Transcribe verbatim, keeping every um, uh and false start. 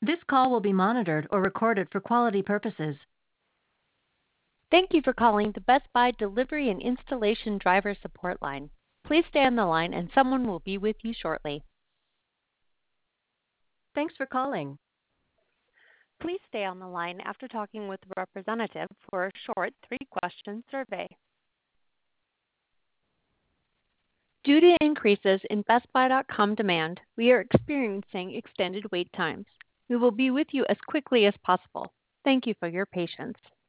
This call will be monitored or recorded for quality purposes. Thank you for calling the Best Buy Delivery and Installation Driver Support Line. Please stay on the line and someone will be with you shortly. Thanks for calling. Please stay on the line after talking with the representative for a short three-question survey. Due to increases in Best Buy dot com demand, we are experiencing extended wait times. We will be with you as quickly as possible. Thank you for your patience.